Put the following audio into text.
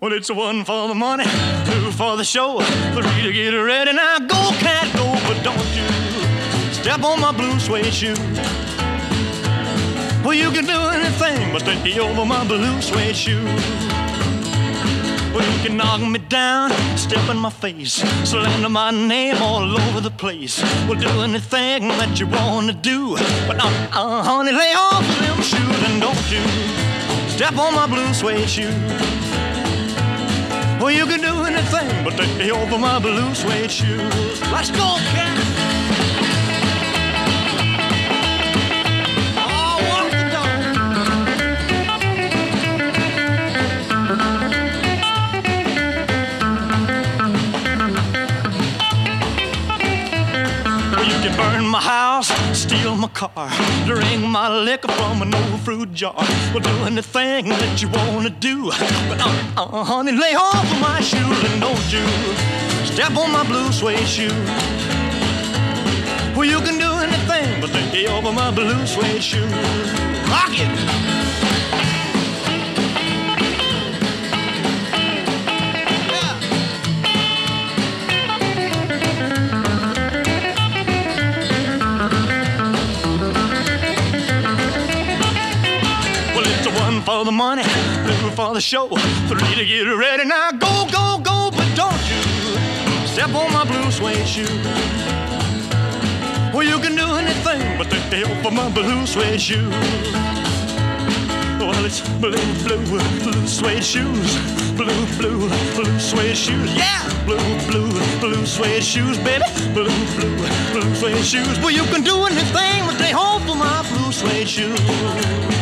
Well, it's one for the money, two for the show, three to get ready. Now go, cat, go, but don't you step on my blue suede shoe. Well, you can do anything but stay over my blue suede shoe. Well, you can knock me down, step in my face, slander my name all over the place. Well, do anything that you want to do, but honey, lay off them shoes and don't you step on my blue suede shoe. Well, you can do anything but take over my blue suede shoes. Let's go, cat! Oh, walk the dog. Well, you can burn my house, steal my car, drink my liquor from an old fruit jar. Well, do anything that you want to do, but honey, lay off of my shoes and don't you step on my blue suede shoe. Well, you can do anything but lay over my blue suede shoe. Rock it! For the money, two for the show, three to get ready. Now go, go, go, but don't you step on my blue suede shoe. Well, you can do anything but take the help of my blue suede shoe. Well, it's blue, blue, blue suede shoes. Blue, blue, blue suede shoes. Yeah! Blue, blue, blue suede shoes, baby. Blue, blue, blue suede shoes. Well, you can do anything but stay home for my blue suede shoes.